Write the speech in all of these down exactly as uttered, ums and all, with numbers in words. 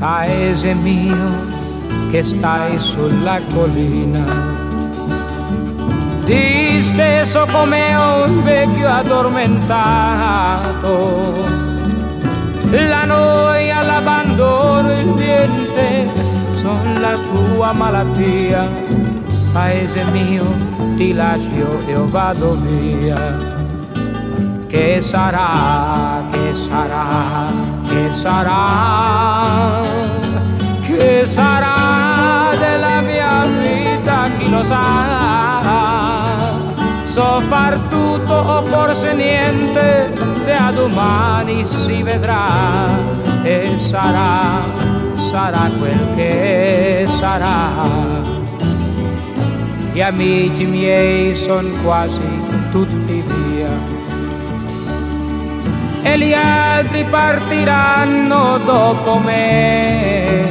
paese mio che stai sulla collina, disteso come un vecchio addormentato. La noia, l'abbandono, il niente son la tua malattia. Paese mio, ti lascio e io vado via. Che sarà, che sarà, che sarà, che sarà della mia vita, chi lo sa. So far tutto o forse niente, da domani si vedrà. E sarà, sarà quel che sarà. Gli amici miei son quasi tutti via e gli altri partiranno dopo me.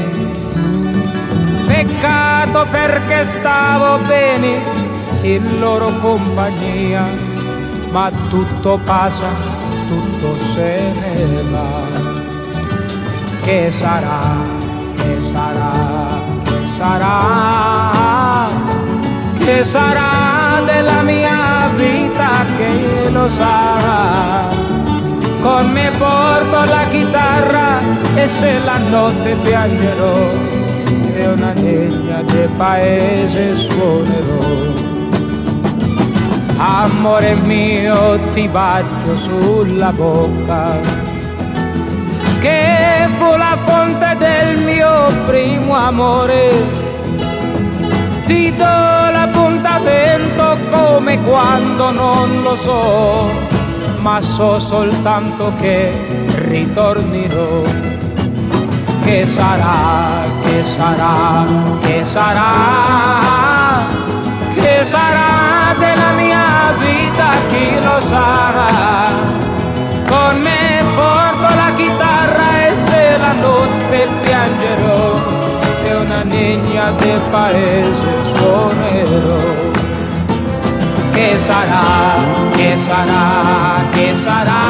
Peccato perché stavo bene in loro compagnia, ma tutto passa, tutto se ne va. Che sarà, che sarà, che sarà, che sarà della mia vita, che lo sa. Con me porto la chitarra e se la notte piangerò e una legna del paese suonerò. Amore mio, ti bacio sulla bocca, che fu la fonte del mio primo amore. Ti do l'appuntamento come quando non lo so, ma so soltanto che ritornerò. Che sarà, che sarà, che sarà, che sarà della mia vita, chi lo sa. Con me porto la chitarra e se la notte piangerò e una niña del paese suonerò. Che sarà, che sarà, che sarà,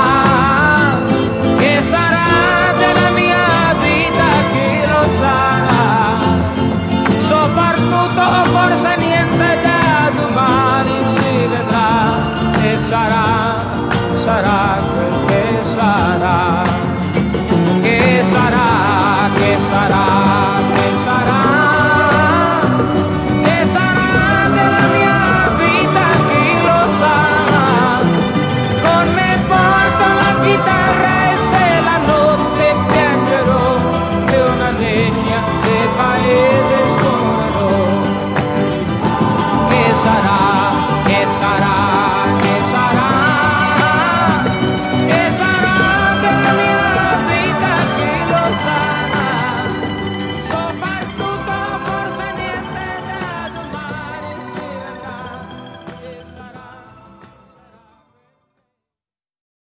che sarà della mia vita, chi lo sa. So far tutto, forse niente, da domani si vedrà. E sarà, sarà